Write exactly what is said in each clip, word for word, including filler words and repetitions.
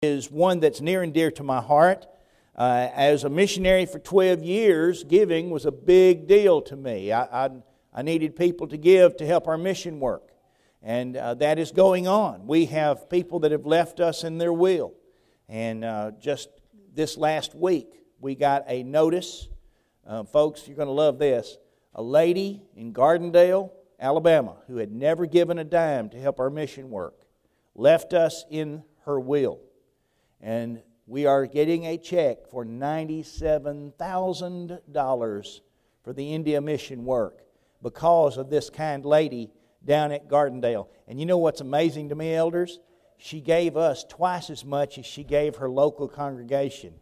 is one that's near and dear to my heart. Uh, as a missionary for twelve years, giving was a big deal to me. I, I, I needed people to give to help our mission work. And uh, that is going on. We have people that have left us in their will. And uh, just this last week, we got a notice. Uh, folks, you're going to love this. A lady in Gardendale, Alabama, who had never given a dime to help our mission work, left us in her will. And we are getting a check for ninety-seven thousand dollars for the India mission work because of this kind lady down at Gardendale. And you know what's amazing to me, elders? She gave us twice as much as she gave her local congregation.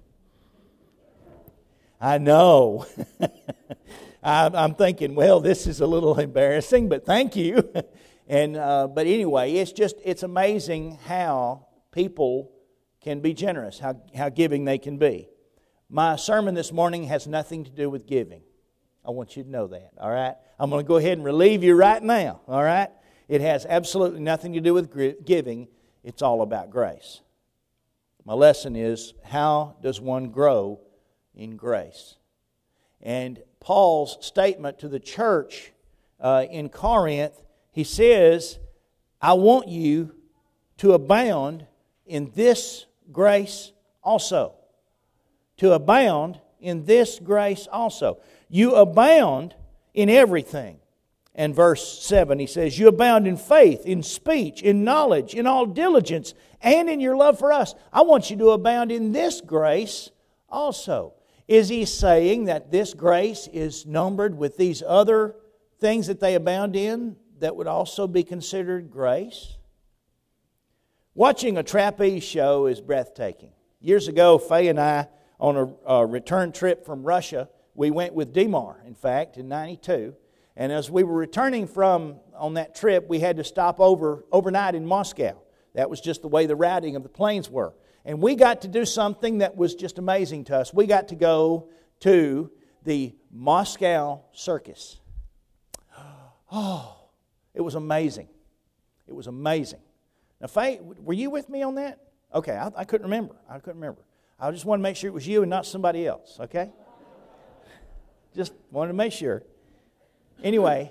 I know. I'm thinking, well, this is a little embarrassing, but thank you. And uh, but anyway, it's just it's amazing how people can be generous, how, how giving they can be. My sermon this morning has nothing to do with giving. I want you to know that, all right? I'm going to go ahead and relieve you right now, all right? It has absolutely nothing to do with giving. It's all about grace. My lesson is, how does one grow in grace? And Paul's statement to the church uh, in Corinth, he says, I want you to abound in this grace also. To abound in this grace also. You abound in everything. And verse seven, he says, you abound in faith, in speech, in knowledge, in all diligence, and in your love for us. I want you to abound in this grace also. Is he saying that this grace is numbered with these other things that they abound in that would also be considered grace? Watching a trapeze show is breathtaking. Years ago, Faye and I, on a, a return trip from Russia, we went with Dimar, in fact, in ninety-two. And as we were returning from on that trip, we had to stop over overnight in Moscow. That was just the way the routing of the planes were. And we got to do something that was just amazing to us. We got to go to the Moscow Circus. Oh, it was amazing. It was amazing. Now, Faye, were you with me on that? Okay, I, I couldn't remember. I couldn't remember. I just wanted to make sure it was you and not somebody else, okay? Just wanted to make sure. Anyway,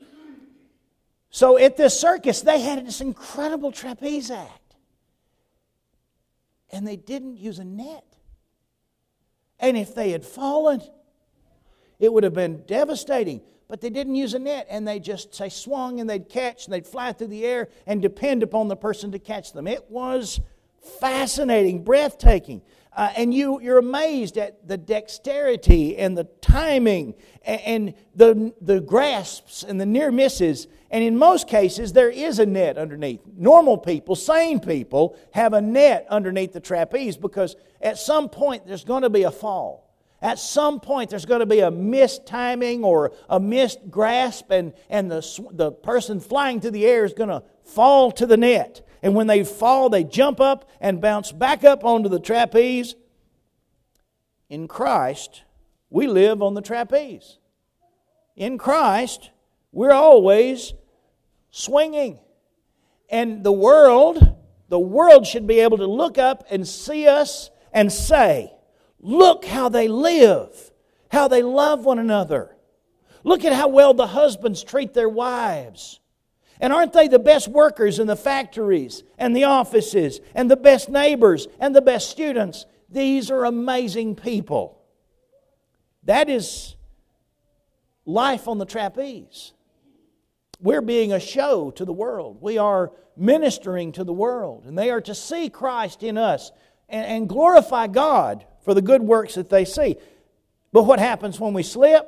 so at this circus, they had this incredible trapeze act. And they didn't use a net. And if they had fallen, it would have been devastating. But they didn't use a net, and they just, say, swung, and they'd catch, and they'd fly through the air and depend upon the person to catch them. It was fascinating, breathtaking. Uh, and you, you're amazed at the dexterity and the timing and, and the, the grasps and the near misses. And in most cases, there is a net underneath. Normal people, sane people, have a net underneath the trapeze because at some point there's going to be a fall. At some point, there's going to be a missed timing or a missed grasp, and, and the, the person flying through the air is going to fall to the net. And when they fall, they jump up and bounce back up onto the trapeze. In Christ, we live on the trapeze. In Christ, we're always swinging. And the world, the world should be able to look up and see us and say, look how they live, how they love one another. Look at how well the husbands treat their wives. And aren't they the best workers in the factories and the offices and the best neighbors and the best students? These are amazing people. That is life on the trapeze. We're being a show to the world. We are ministering to the world. And they are to see Christ in us and, and glorify God for the good works that they see. But what happens when we slip?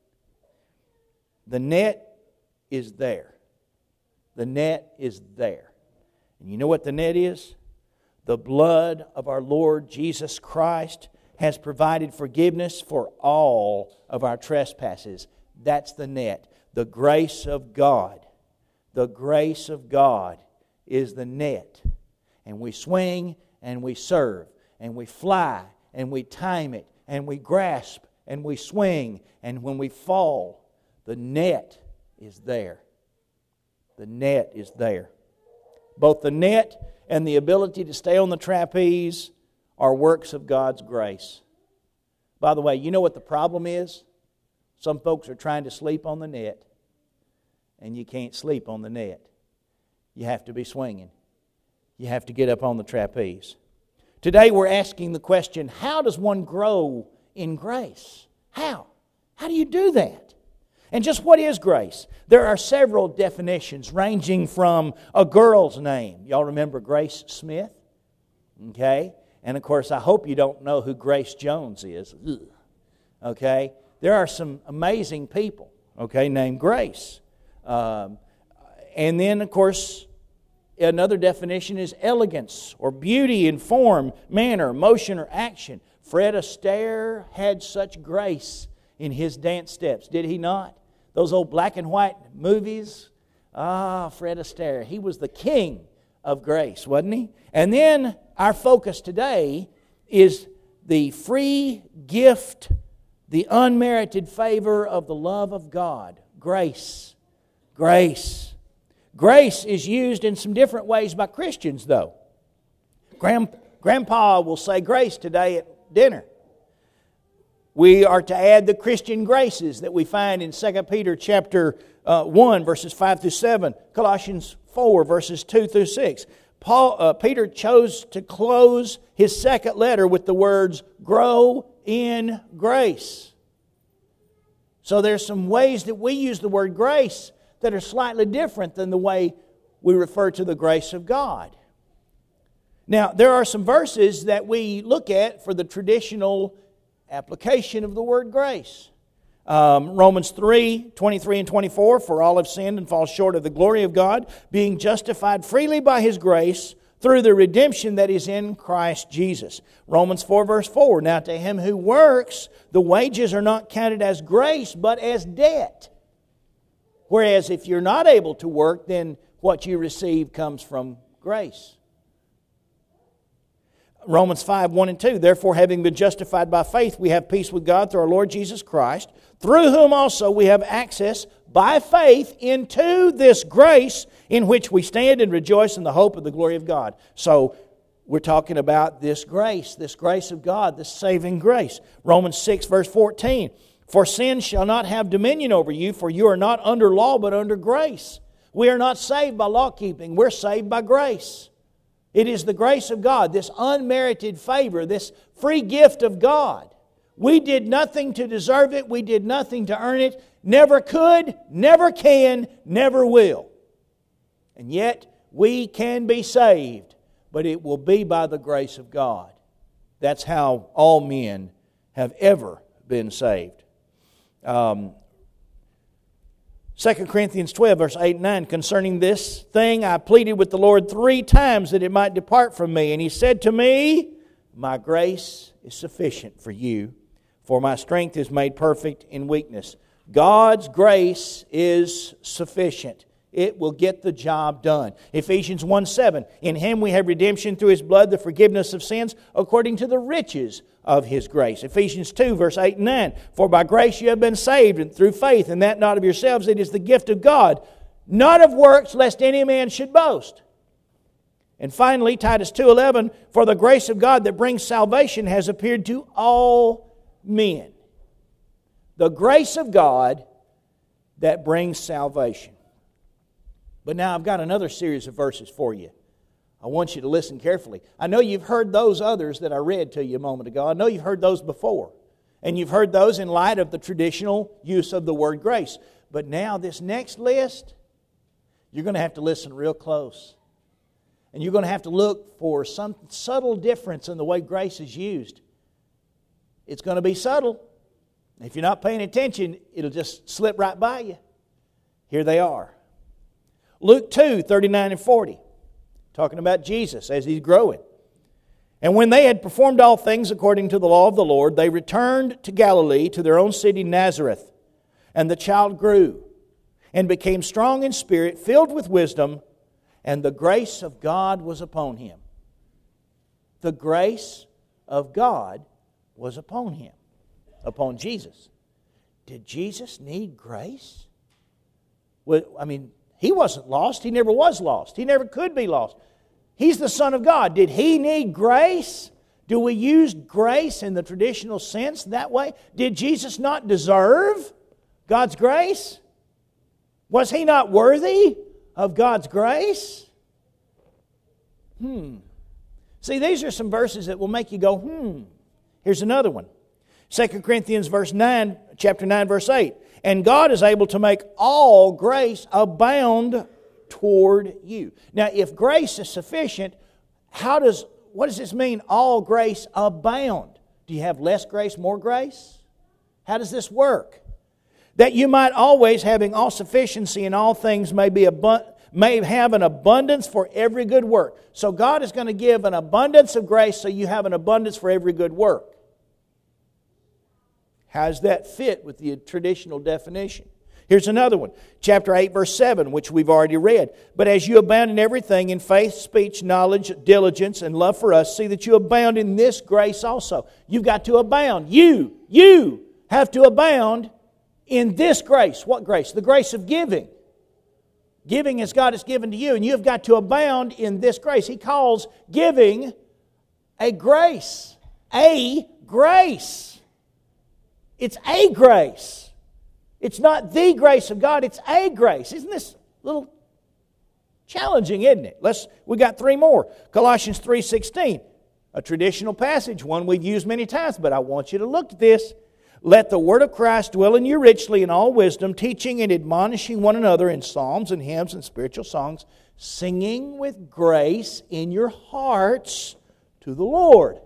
The net is there. The net is there. And you know what the net is? The blood of our Lord Jesus Christ has provided forgiveness for all of our trespasses. That's the net. The grace of God. The grace of God is the net. And we swing and we serve and we fly and we time it, and we grasp, and we swing, and when we fall, the net is there. The net is there. Both the net and the ability to stay on the trapeze are works of God's grace. By the way, you know what the problem is? Some folks are trying to sleep on the net, and you can't sleep on the net. You have to be swinging. You have to get up on the trapeze. Today we're asking the question, how does one grow in grace? How? How do you do that? And just what is grace? There are several definitions ranging from a girl's name. Y'all remember Grace Smith? Okay? And of course, I hope you don't know who Grace Jones is. Ugh. Okay? There are some amazing people, okay, named Grace. Um, and then, of course, another definition is elegance or beauty in form, manner, motion, or action. Fred Astaire had such grace in his dance steps, did he not? Those old black and white movies. Ah, Fred Astaire. He was the king of grace, wasn't he? And then our focus today is the free gift, the unmerited favor of the love of God. Grace. Grace. Grace is used in some different ways by Christians, though. Grand, Grandpa will say grace today at dinner. We are to add the Christian graces that we find in Second Peter chapter uh, one, verses five through seven, Colossians four, verses two through six. Paul, uh, Peter chose to close his second letter with the words, grow in grace. So there's some ways that we use the word grace that are slightly different than the way we refer to the grace of God. Now, there are some verses that we look at for the traditional application of the word grace. Um, Romans three, twenty-three and twenty-four, for all have sinned and fall short of the glory of God, being justified freely by His grace through the redemption that is in Christ Jesus. Romans four, verse four, now to him who works, the wages are not counted as grace, but as debt. Whereas if you're not able to work, then what you receive comes from grace. Romans five, one and two, therefore having been justified by faith, we have peace with God through our Lord Jesus Christ, through whom also we have access by faith into this grace in which we stand and rejoice in the hope of the glory of God. So we're talking about this grace, this grace of God, this saving grace. Romans six, verse fourteen, for sin shall not have dominion over you, for you are not under law, but under grace. We are not saved by law keeping. We're saved by grace. It is the grace of God, this unmerited favor, this free gift of God. We did nothing to deserve it. We did nothing to earn it. Never could, never can, never will. And yet, we can be saved, but it will be by the grace of God. That's how all men have ever been saved. Um, Second Corinthians twelve, verse eight and nine, concerning this thing I pleaded with the Lord three times that it might depart from me. And He said to me, my grace is sufficient for you, for my strength is made perfect in weakness. God's grace is sufficient. It will get the job done. Ephesians one seven, in Him we have redemption through His blood, the forgiveness of sins, according to the riches of His grace. Ephesians two, verse eight and nine, for by grace you have been saved and through faith, and that not of yourselves, it is the gift of God, not of works, lest any man should boast. And finally, Titus two eleven, for the grace of God that brings salvation has appeared to all men. The grace of God that brings salvation. But now I've got another series of verses for you. I want you to listen carefully. I know you've heard those others that I read to you a moment ago. I know you've heard those before. And you've heard those in light of the traditional use of the word grace. But now this next list, you're going to have to listen real close. And you're going to have to look for some subtle difference in the way grace is used. It's going to be subtle. If you're not paying attention, it'll just slip right by you. Here they are. Luke two, thirty-nine and forty. Talking about Jesus as He's growing. And when they had performed all things according to the law of the Lord, they returned to Galilee, to their own city Nazareth. And the child grew and became strong in spirit, filled with wisdom, and the grace of God was upon him. The grace of God was upon him, upon Jesus. Did Jesus need grace? Well, I mean, He wasn't lost. He never was lost. He never could be lost. He's the Son of God. Did He need grace? Do we use grace in the traditional sense that way? Did Jesus not deserve God's grace? Was He not worthy of God's grace? Hmm. See, these are some verses that will make you go, hmm. Here's another one. Second Corinthians verse nine, chapter nine, verse eight. And God is able to make all grace abound toward you. Now, if grace is sufficient, how does, what does this mean, all grace abound? Do you have less grace, more grace? How does this work? That you might always, having all sufficiency in all things, may be abundant, may have an abundance for every good work. So God is going to give an abundance of grace so you have an abundance for every good work. How does that fit with the traditional definition? Here's another one. Chapter eight, verse seven, which we've already read. But as you abound in everything, in faith, speech, knowledge, diligence, and love for us, see that you abound in this grace also. You've got to abound. You, you have to abound in this grace. What grace? The grace of giving. Giving as God has given to you, and you've got to abound in this grace. He calls giving a grace. A grace. It's a grace. It's not the grace of God, it's a grace. Isn't this a little challenging, isn't it? Let's we got three more. Colossians three sixteen, a traditional passage, one we've used many times, but I want you to look at this. Let the word of Christ dwell in you richly in all wisdom, teaching and admonishing one another in psalms and hymns and spiritual songs, singing with grace in your hearts to the Lord.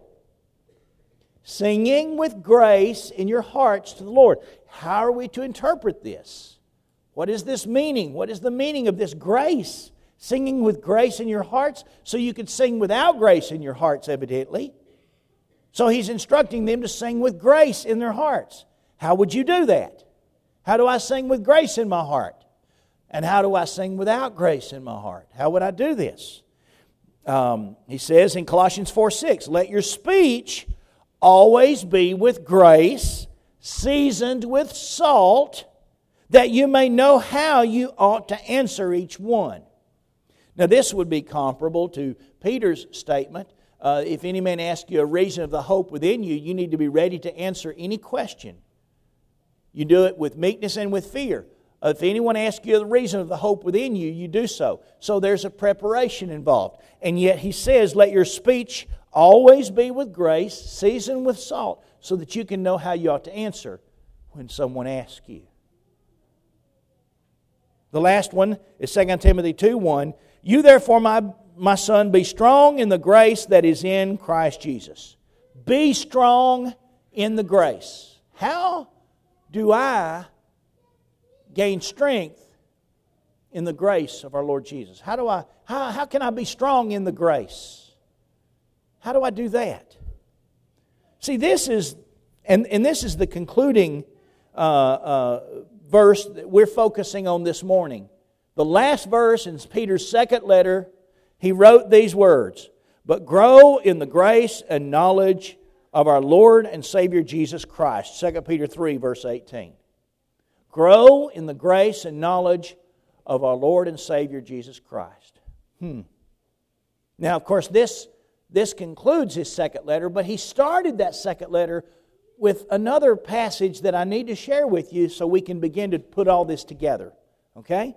Singing with grace in your hearts to the Lord. How are we to interpret this? What is this meaning? What is the meaning of this grace? Singing with grace in your hearts, so you could sing without grace in your hearts, evidently. So He's instructing them to sing with grace in their hearts. How would you do that? How do I sing with grace in my heart? And how do I sing without grace in my heart? How would I do this? Um, he says in Colossians four six, let your speech always be with grace, seasoned with salt, that you may know how you ought to answer each one. Now this would be comparable to Peter's statement. Uh, if any man asks you a reason of the hope within you, you need to be ready to answer any question. You do it with meekness and with fear. Uh, if anyone asks you the reason of the hope within you, you do so. So there's a preparation involved. And yet he says, let your speech always be with grace, seasoned with salt, so that you can know how you ought to answer when someone asks you. The last one is Second Timothy two one. You therefore, my My son, be strong in the grace that is in Christ Jesus. Be strong in the grace. How do I gain strength in the grace of our Lord Jesus? How do I? How, how can I be strong in the grace? How do I do that? See, this is, and, and this is the concluding uh, uh, verse that we're focusing on this morning. The last verse in Peter's second letter. He wrote these words, but grow in the grace and knowledge of our Lord and Savior Jesus Christ. Second Peter three, verse eighteen. Grow in the grace and knowledge of our Lord and Savior Jesus Christ. Hmm. Now, of course, this, this concludes his second letter, but he started that second letter with another passage that I need to share with you so we can begin to put all this together. Okay?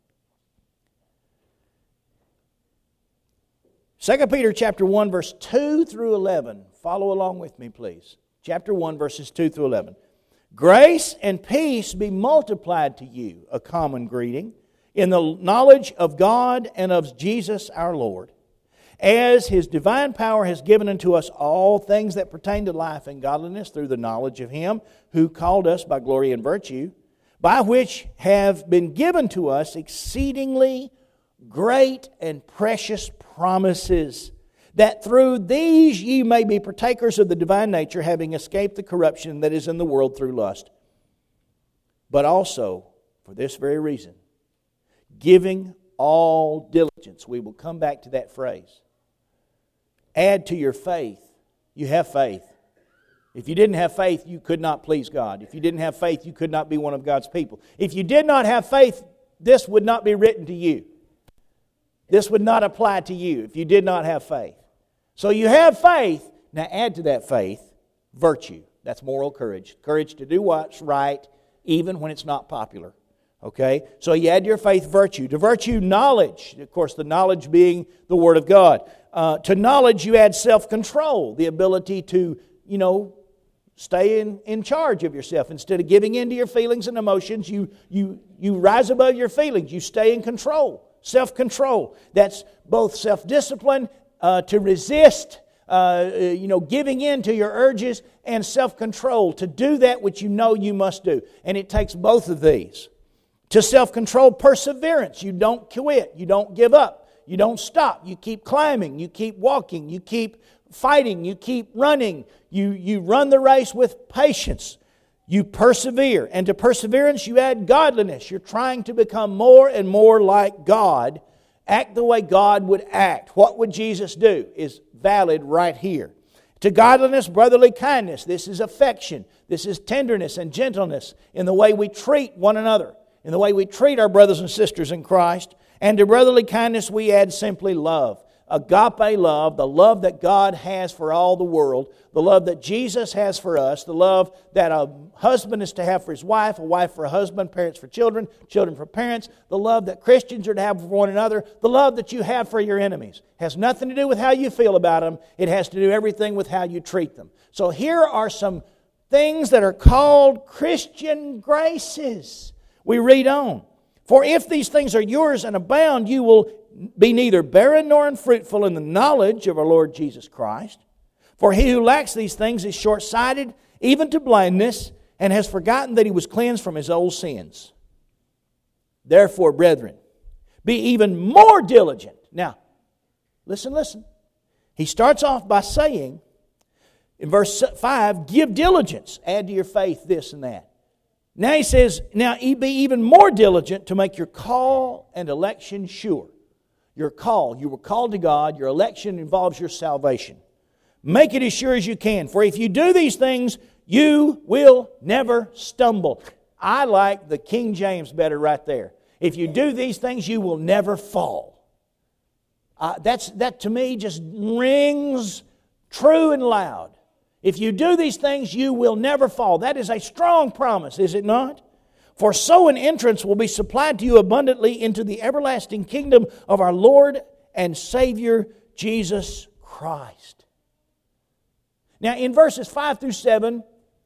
Second Peter chapter one, verse two through eleven. Follow along with me, please. Chapter one, verses two through eleven. Grace and peace be multiplied to you, a common greeting, in the knowledge of God and of Jesus our Lord, as His divine power has given unto us all things that pertain to life and godliness through the knowledge of Him who called us by glory and virtue, by which have been given to us exceedingly great and precious promises, that through these ye may be partakers of the divine nature, having escaped the corruption that is in the world through lust. But also, for this very reason, giving all diligence. We will come back to that phrase. Add to your faith. You have faith. If you didn't have faith, you could not please God. If you didn't have faith, you could not be one of God's people. If you did not have faith, this would not be written to you. This would not apply to you if you did not have faith. So you have faith. Now add to that faith virtue. That's moral courage. Courage to do what's right even when it's not popular. Okay? So you add to your faith virtue. To virtue, knowledge. Of course, the knowledge being the Word of God. Uh, to knowledge, you add self-control. The ability to, you know, stay in, in charge of yourself. Instead of giving in to your feelings and emotions, you, you, you rise above your feelings. You stay in control. Self-control. That's both self-discipline, uh, to resist, uh, you know, giving in to your urges, and self-control, to do that which you know you must do. And it takes both of these. To self-control, perseverance. You don't quit. You don't give up. You don't stop. You keep climbing. You keep walking. You keep fighting. You keep running. You, you run the race with patience. You persevere. And to perseverance, you add godliness. You're trying to become more and more like God. Act the way God would act. What would Jesus do is valid right here. To godliness, brotherly kindness. This is affection. This is tenderness and gentleness in the way we treat one another, in the way we treat our brothers and sisters in Christ. And to brotherly kindness, we add simply love. Agape love, the love that God has for all the world, the love that Jesus has for us, the love that a husband is to have for his wife, a wife for a husband, parents for children, children for parents, the love that Christians are to have for one another, the love that you have for your enemies. It has nothing to do with how you feel about them. It has to do everything with how you treat them. So here are some things that are called Christian graces. We read on. For if these things are yours and abound, you will be neither barren nor unfruitful in the knowledge of our Lord Jesus Christ. For he who lacks these things is short-sighted, even to blindness, and has forgotten that he was cleansed from his old sins. Therefore, brethren, be even more diligent. Now, listen, listen. He starts off by saying, in verse five, give diligence. Add to your faith this and that. Now he says, now be even more diligent to make your call and election sure. Your call, you were called to God. Your election involves your salvation. Make it as sure as you can. For if you do these things, you will never stumble. I like the King James better right there. If you do these things, you will never fall. Uh, that's, that to me just rings true and loud. If you do these things, you will never fall. That is a strong promise, is it not? For so an entrance will be supplied to you abundantly into the everlasting kingdom of our Lord and Savior, Jesus Christ. Now in verses five through seven,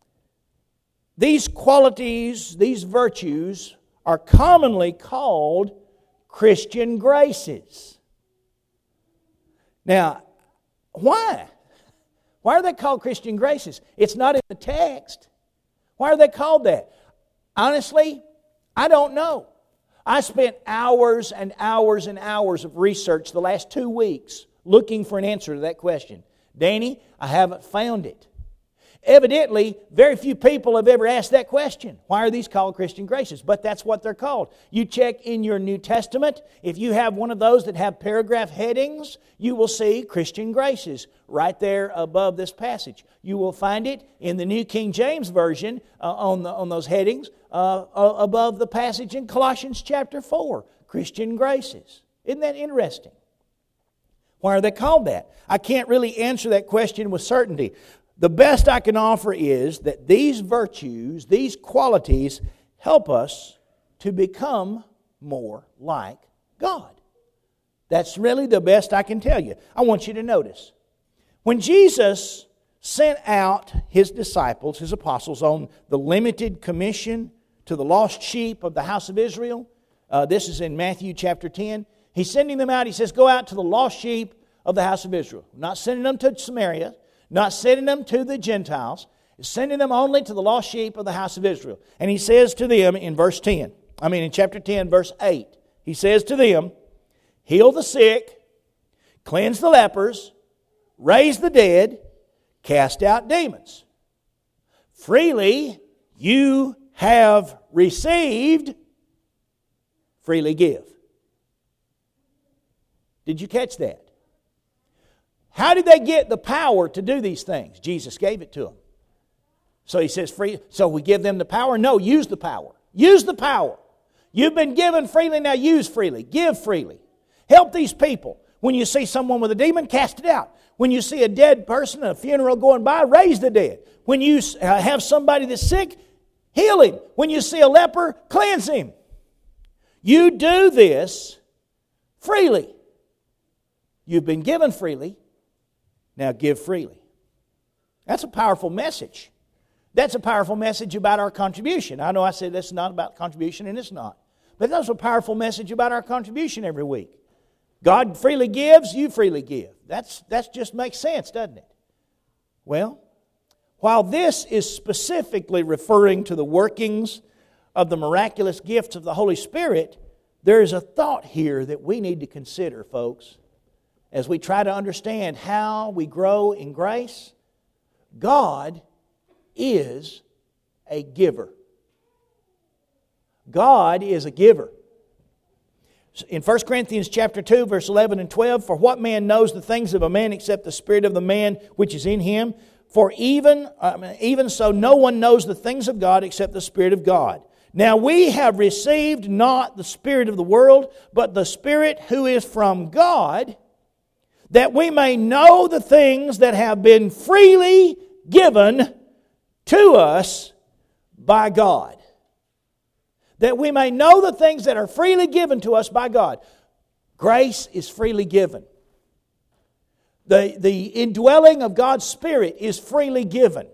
these qualities, these virtues, are commonly called Christian graces. Now, why? Why are they called Christian graces? It's not in the text. Why are they called that? Honestly, I don't know. I spent hours and hours and hours of research the last two weeks looking for an answer to that question. Danny, I haven't found it. Evidently, very few people have ever asked that question. Why are these called Christian graces? But that's what they're called. You check in your New Testament. If you have one of those that have paragraph headings, you will see Christian graces right there above this passage. You will find it in the New King James Version uh, on, the, on those headings uh, uh, above the passage in Colossians chapter four. Christian graces. Isn't that interesting? Why are they called that? I can't really answer that question with certainty. The best I can offer is that these virtues, these qualities, help us to become more like God. That's really the best I can tell you. I want you to notice. When Jesus sent out His disciples, His apostles, on the limited commission to the lost sheep of the house of Israel, uh, this is in Matthew chapter ten, He's sending them out. He says, go out to the lost sheep of the house of Israel. Not sending them to Samaria, not sending them to the Gentiles, sending them only to the lost sheep of the house of Israel. And He says to them in verse ten, I mean in chapter ten, verse eight, He says to them, heal the sick, cleanse the lepers, raise the dead, cast out demons. Freely you have received, freely give. Did you catch that? How did they get the power to do these things? Jesus gave it to them. So He says, free. So we give them the power? No, use the power. Use the power. You've been given freely, now use freely. Give freely. Help these people. When you see someone with a demon, cast it out. When you see a dead person at a funeral going by, raise the dead. When you have somebody that's sick, heal him. When you see a leper, cleanse him. You do this freely. You've been given freely. Now give freely. That's a powerful message. That's a powerful message about our contribution. I know I said this is not about contribution, and it's not. But that's a powerful message about our contribution every week. God freely gives, you freely give. That's that just makes sense, doesn't it? Well, while this is specifically referring to the workings of the miraculous gifts of the Holy Spirit, there is a thought here that we need to consider, folks, as we try to understand how we grow in grace. God is a giver. God is a giver. In First Corinthians chapter two, verse eleven and twelve, for what man knows the things of a man except the spirit of the man which is in him? For even, uh, even so no one knows the things of God except the Spirit of God. Now we have received not the spirit of the world, but the Spirit who is from God, that we may know the things that have been freely given to us by God. That we may know the things that are freely given to us by God. Grace is freely given. The, the indwelling of God's Spirit is freely given.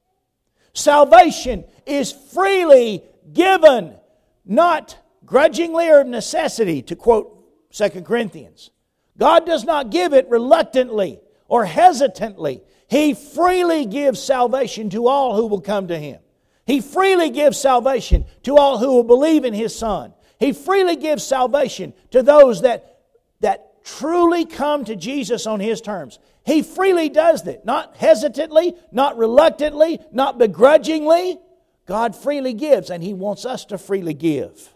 Salvation is freely given, not grudgingly or of necessity, to quote Second Corinthians. God does not give it reluctantly or hesitantly. He freely gives salvation to all who will come to Him. He freely gives salvation to all who will believe in His Son. He freely gives salvation to those that, that truly come to Jesus on His terms. He freely does that, not hesitantly, not reluctantly, not begrudgingly. God freely gives, and He wants us to freely give.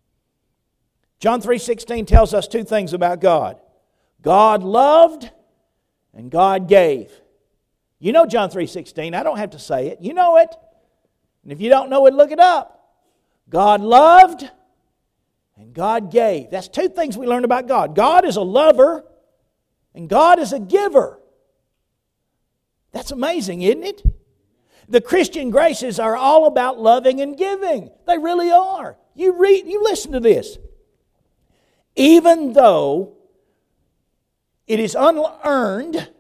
John three sixteen tells us two things about God. God loved and God gave. You know John three sixteen. I don't have to say it. You know it. And if you don't know it, look it up. God loved and God gave. That's two things we learn about God. God is a lover and God is a giver. That's amazing, isn't it? The Christian graces are all about loving and giving. They really are. You read, you listen to this. Even though it is unearned,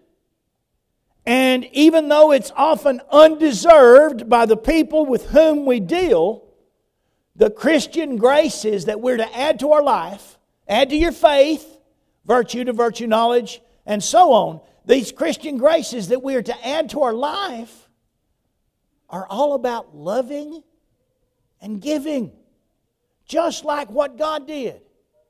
and even though it's often undeserved by the people with whom we deal, the Christian graces that we're to add to our life, add to your faith, virtue to virtue knowledge, and so on, these Christian graces that we are to add to our life are all about loving and giving, just like what God did.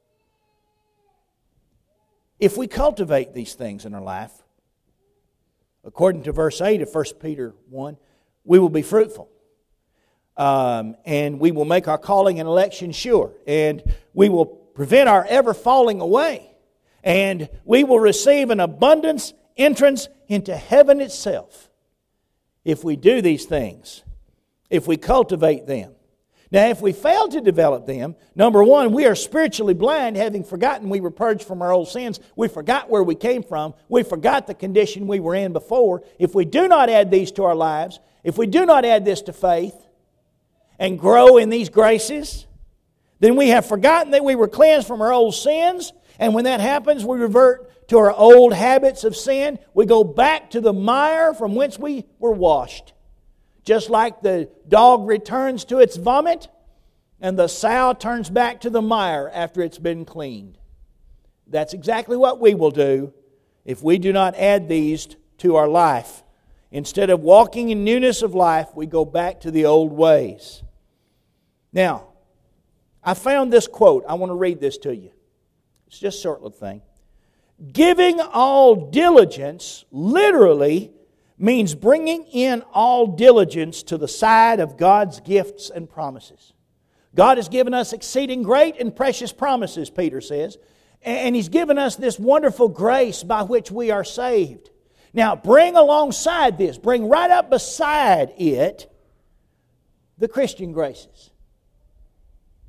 If we cultivate these things in our life, according to verse eight of First Peter one, we will be fruitful. Um, and we will make our calling and election sure. And we will prevent our ever falling away. And we will receive an abundance entrance into heaven itself if we do these things, if we cultivate them. Now, if we fail to develop them, number one, we are spiritually blind, having forgotten we were purged from our old sins. We forgot where we came from. We forgot the condition we were in before. If we do not add these to our lives, if we do not add this to faith and grow in these graces, then we have forgotten that we were cleansed from our old sins. And when that happens, we revert to our old habits of sin. We go back to the mire from whence we were washed. Just like the dog returns to its vomit and the sow turns back to the mire after it's been cleaned. That's exactly what we will do if we do not add these to our life. Instead of walking in newness of life, we go back to the old ways. Now, I found this quote. I want to read this to you. It's just a short little thing. Giving all diligence, literally, means bringing in all diligence to the side of God's gifts and promises. God has given us exceeding great and precious promises, Peter says. And He's given us this wonderful grace by which we are saved. Now, bring alongside this, bring right up beside it, the Christian graces.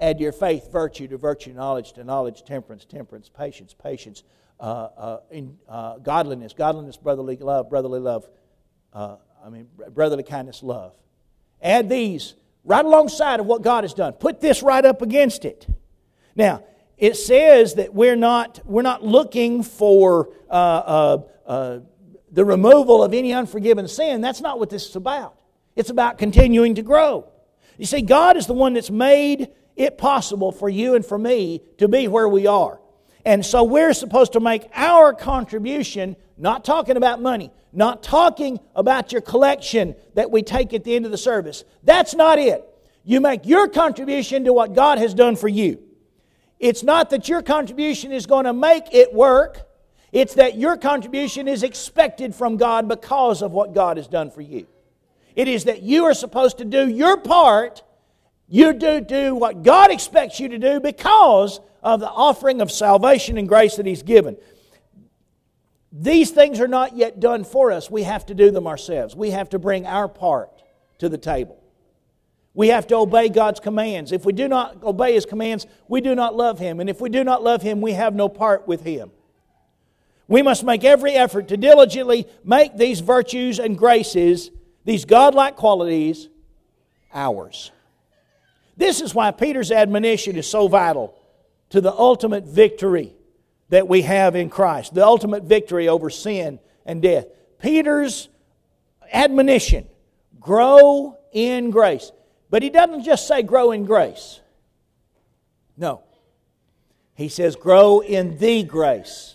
Add to your faith virtue, to virtue knowledge, to knowledge temperance, temperance patience, patience, uh, uh, in, uh, godliness, godliness brotherly love, brotherly love, uh, I mean brotherly kindness, love. Add these right alongside of what God has done. Put this right up against it. Now, it says that we're not we're not looking for uh, uh, uh, the removal of any unforgiven sin. That's not what this is about. It's about continuing to grow. You see, God is the one that's made it possible for you and for me to be where we are. And so we're supposed to make our contribution, not talking about money, not talking about your collection that we take at the end of the service. That's not it. You make your contribution to what God has done for you. It's not that your contribution is going to make it work. It's that your contribution is expected from God because of what God has done for you. It is that you are supposed to do your part. You do do what God expects you to do because of the offering of salvation and grace that He's given. These things are not yet done for us. We have to do them ourselves. We have to bring our part to the table. We have to obey God's commands. If we do not obey His commands, we do not love Him. And if we do not love Him, we have no part with Him. We must make every effort to diligently make these virtues and graces, these godlike qualities, ours. This is why Peter's admonition is so vital to the ultimate victory that we have in Christ, the ultimate victory over sin and death. Peter's admonition, grow in grace. But he doesn't just say grow in grace. No. He says grow in the grace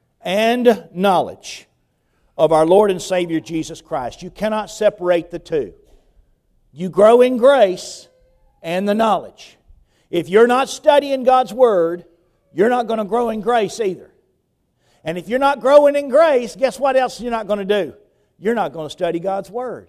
and knowledge of our Lord and Savior Jesus Christ. You cannot separate the two. You grow in grace and the knowledge. If you're not studying God's Word, you're not going to grow in grace either. And if you're not growing in grace, guess what else you're not going to do? You're not going to study God's Word.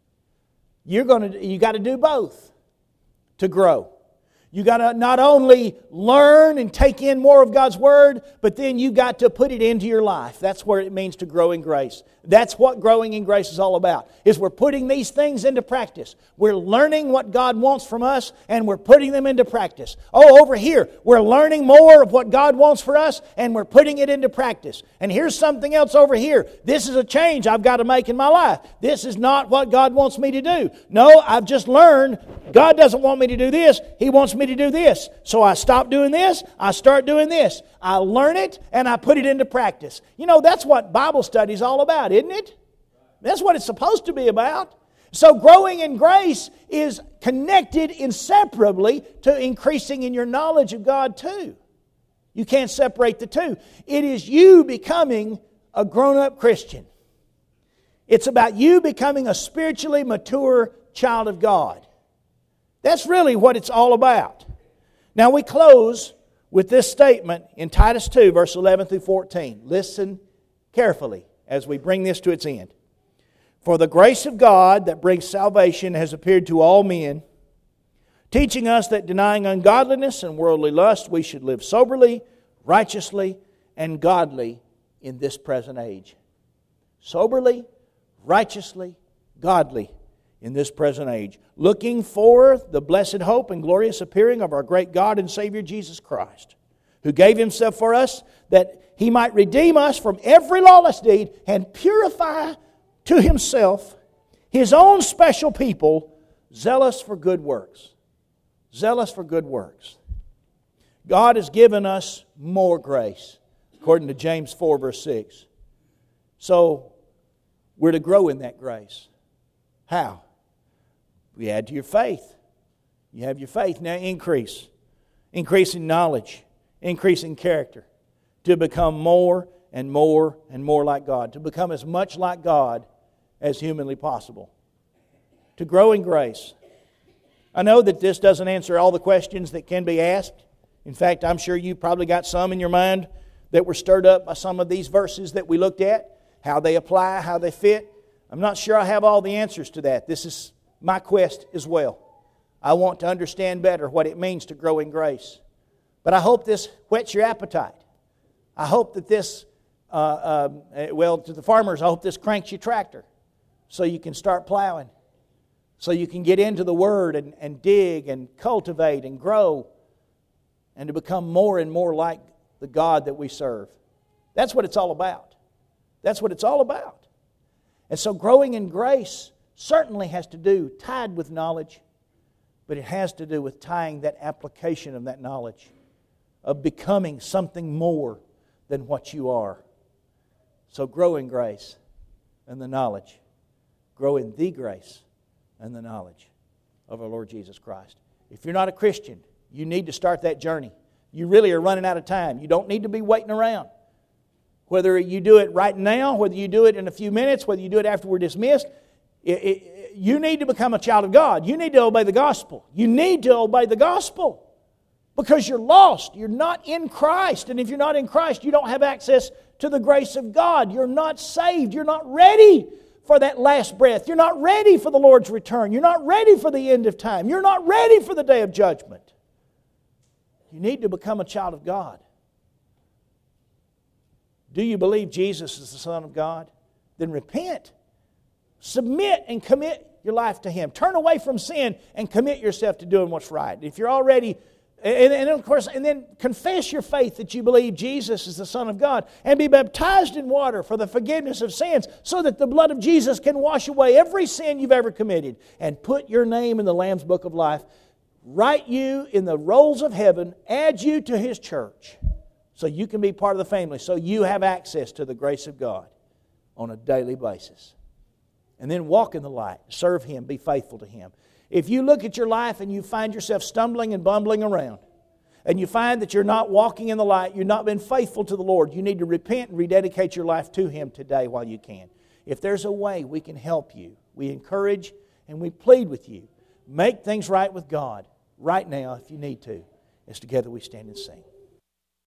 You're going to, you got to do both to grow. You got to not only learn and take in more of God's Word, but then you got to put it into your life. That's what it means to grow in grace. That's what growing in grace is all about, is we're putting these things into practice. We're learning what God wants from us, and we're putting them into practice. Oh, over here, we're learning more of what God wants for us, and we're putting it into practice. And here's something else over here. This is a change I've got to make in my life. This is not what God wants me to do. No, I've just learned God doesn't want me to do this. He wants me to do this. So I stop doing this. I start doing this. I learn it and I put it into practice. You know, that's what Bible study is all about, isn't it? That's what it's supposed to be about. So growing in grace is connected inseparably to increasing in your knowledge of God too. You can't separate the two. It is you becoming a grown-up Christian. It's about you becoming a spiritually mature child of God. That's really what it's all about. Now we close with this statement in Titus two, verse eleven through fourteen. Listen carefully as we bring this to its end. For the grace of God that brings salvation has appeared to all men, teaching us that denying ungodliness and worldly lust, we should live soberly, righteously, and godly in this present age. Soberly, righteously, godly in this present age, looking for the blessed hope and glorious appearing of our great God and Savior Jesus Christ, who gave Himself for us that He might redeem us from every lawless deed and purify to Himself His own special people, zealous for good works. Zealous for good works. God has given us more grace, according to James four, verse six. So, we're to grow in that grace. How? We add to your faith. You have your faith. Now increase. Increase in knowledge. Increase in character. To become more and more and more like God. To become as much like God as humanly possible. To grow in grace. I know that this doesn't answer all the questions that can be asked. In fact, I'm sure you probably got some in your mind that were stirred up by some of these verses that we looked at. How they apply, how they fit. I'm not sure I have all the answers to that. This is my quest as well. I want to understand better what it means to grow in grace. But I hope this whets your appetite. I hope that this, uh, uh, well, to the farmers, I hope this cranks your tractor so you can start plowing. So you can get into the Word and, and dig and cultivate and grow and to become more and more like the God that we serve. That's what it's all about. That's what it's all about. And so growing in grace certainly has to do, tied with knowledge, but it has to do with tying that application of that knowledge, of becoming something more than what you are. So grow in grace and the knowledge. Grow in the grace and the knowledge of our Lord Jesus Christ. If you're not a Christian, you need to start that journey. You really are running out of time. You don't need to be waiting around. Whether you do it right now, whether you do it in a few minutes, whether you do it after we're dismissed, it, it, you need to become a child of God. You need to obey the gospel. You need to obey the gospel because you're lost. You're not in Christ. And if you're not in Christ, you don't have access to the grace of God. You're not saved. You're not ready for that last breath. You're not ready for the Lord's return. You're not ready for the end of time. You're not ready for the day of judgment. You need to become a child of God. Do you believe Jesus is the Son of God? Then repent. Submit and commit your life to Him. Turn away from sin and commit yourself to doing what's right. If you're already, and, and of course, and then confess your faith that you believe Jesus is the Son of God and be baptized in water for the forgiveness of sins so that the blood of Jesus can wash away every sin you've ever committed and put your name in the Lamb's Book of Life, write you in the rolls of heaven, add you to His church so you can be part of the family, so you have access to the grace of God on a daily basis. And then walk in the light, serve Him, be faithful to Him. If you look at your life and you find yourself stumbling and bumbling around, and you find that you're not walking in the light, you've not been faithful to the Lord, you need to repent and rededicate your life to Him today while you can. If there's a way we can help you, we encourage and we plead with you. Make things right with God right now if you need to, as together we stand and sing.